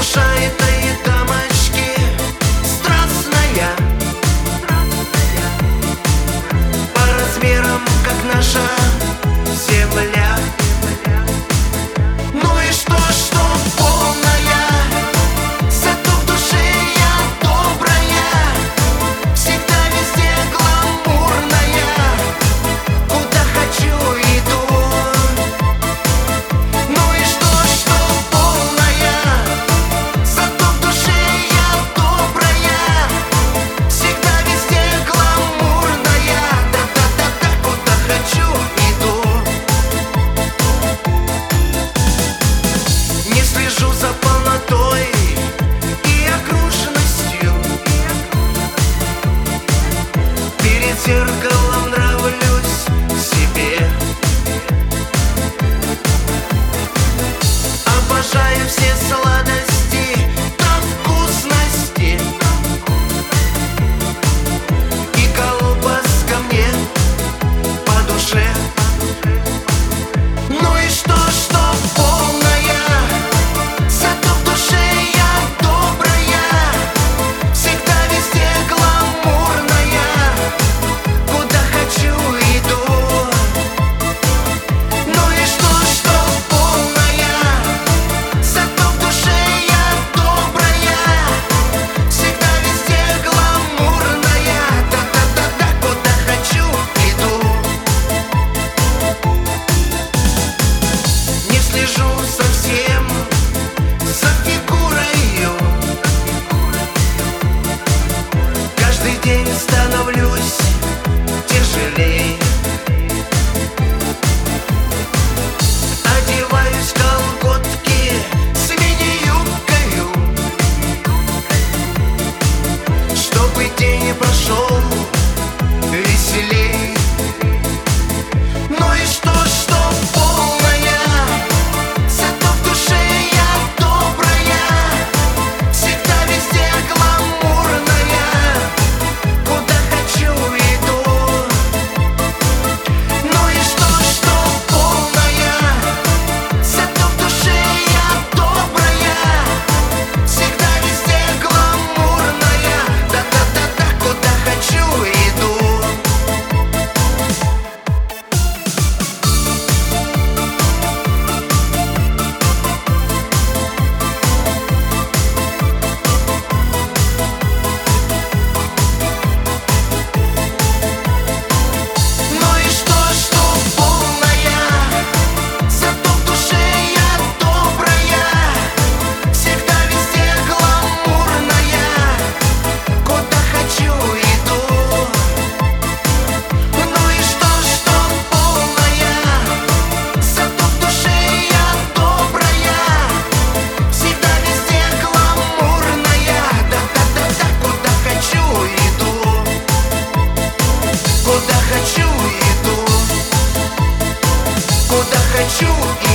душа этой дамочки страстная, по размерам, как наша земля. Ну и что полная, зато в душе я добрая, всегда везде гламурная, куда хочу иду. Ну и что полная, зато в душе я добрая, всегда везде гламурная, да-да-да-да, куда хочу иду. Не слежу за полнотой и окруженностью, перед зеркалом нравлюсь себе. Обожаю все сладости да вкусности, и колбаска мне по душе. Ну и что полная, зато в душе я добрая, всегда везде гламурная, куда хочу иду. Ну и что полная, зато в душе я добрая, всегда везде гламурная, да-да-да-да, куда хочу иду. Не слежу совсем за фигурою, каждый день становлюсь тяжелей. Одеваюсь в колготки с мини-юбкою, чтобы день не прошел веселей. Ну и что полная, зато в душе я добрая, всегда везде гламурная, куда хочу иду. Ну и что полная, зато в душе я добрая, всегда везде гламурная, да-да-да-да, куда хочу иду. Ну и что полная, зато в душе я добрая, всегда везде гламурная, куда хочу иду. Ну и что полная, зато в душе я добрая, всегда везде гламурная, да-да-да-да, куда хочу иду. Куда хочу иду, куда хочу иду.